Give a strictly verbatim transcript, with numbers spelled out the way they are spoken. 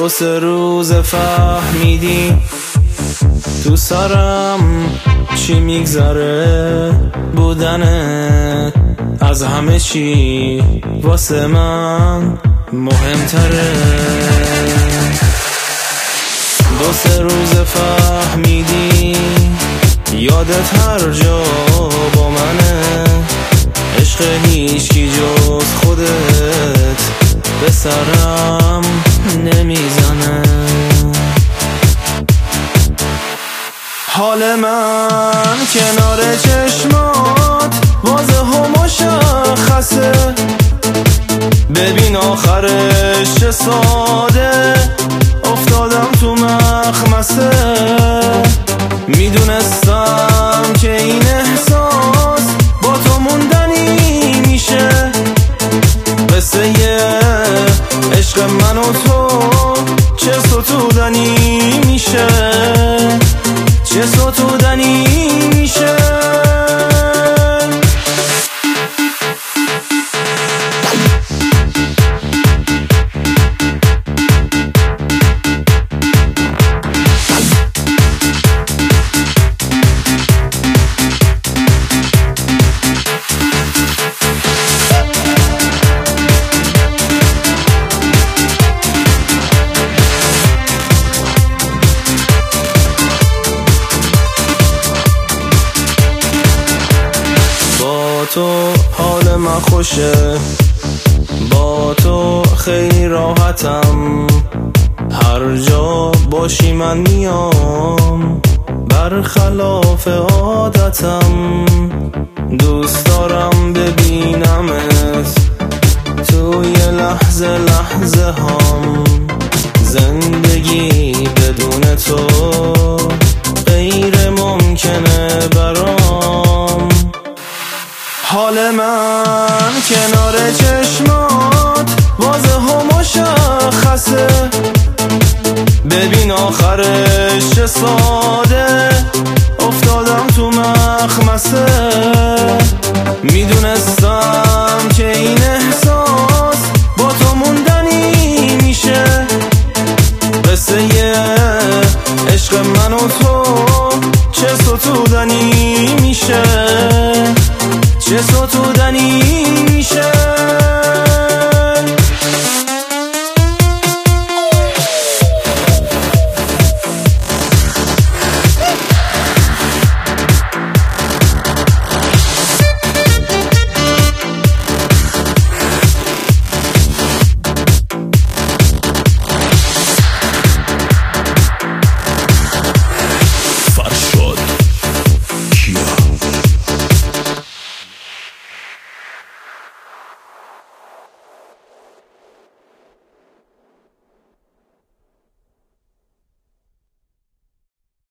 دو سه روز فهمیدی تو سرم چی میگذره بودنت از همه چی واسه من مهمتره. دو سه روز فهمیدی یادت هر جا با منه، عشق هیچکی جز خودت به سرم نمیزنه. حال من کنار چشمات واضح و مشخصه، ببین آخرش چه ساده افتادم تو مخمسه. میدونستم که این احساس با تو موندنی میشه، قصه عشق من و تو چه ستودنی میشه، چه ستودنی میشه. تو حال من خوشه، با تو خیلی راحتم، هر جا باشی من میام برخلاف عادتم. دوست دارم ببینمت توی لحظه لحظه هم، زندگی بدون تو غیر ممکنه برام. حال من کنار چشمات واضح و مشخصه، ببین آخرش چه ساده افتادم تو مخمسه. میدونستم که این احساس با تو موندنی میشه، قصه عشق من و تو چه ستودنی میشه، چه ستودنی میشه.